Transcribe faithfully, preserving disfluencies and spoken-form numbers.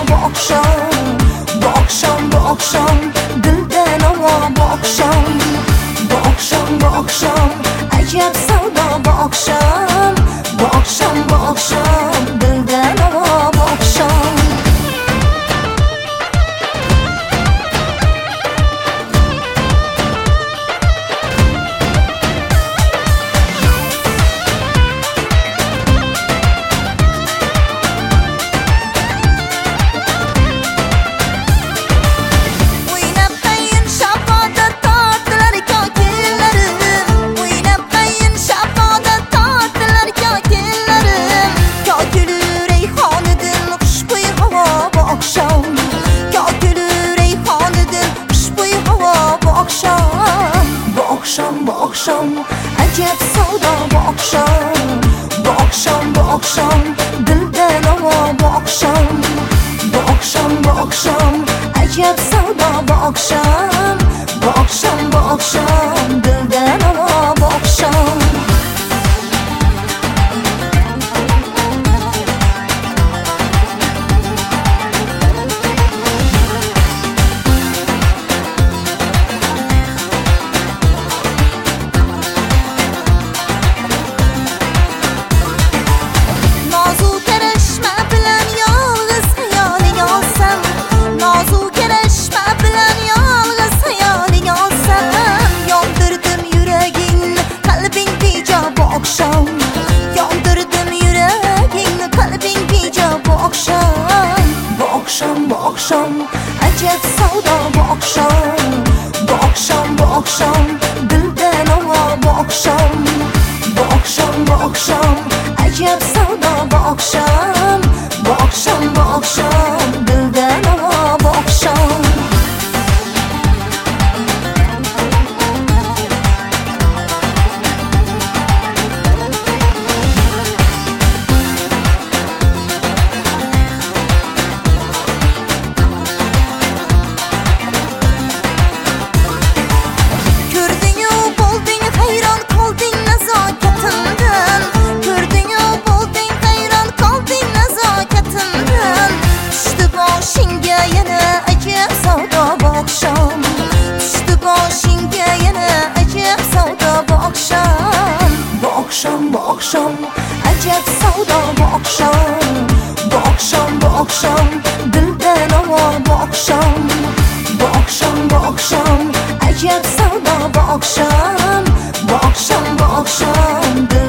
bu akşam, bu akşam, bu akşam dilden hava bu akşam, bu akşam, bu akşam acayip savda bu akşam, bu akşam, bu akşam dilden hava bu akşam. Bu akşam acayip savda bu akşam, bu akşam, bu akşam dilden hava bu akşam, bu akşam, bu akşam acayip savda bu akşam, bu akşam, bu akşam dilden hava bu akşam. Bu akşam acayip savda bu akşam, bu akşam, bu akşam dilden hava bu akşam, bu akşam, bu akşam acayip savda bu akşam, bu akşam, bu akşam dilden hava bu akşam. Bu akşam acayip savda bu akşam, bu akşam, bu akşam dilden hava bu akşam, bu akşam, bu akşam acayip savda bu akşam, bu akşam, bu akşam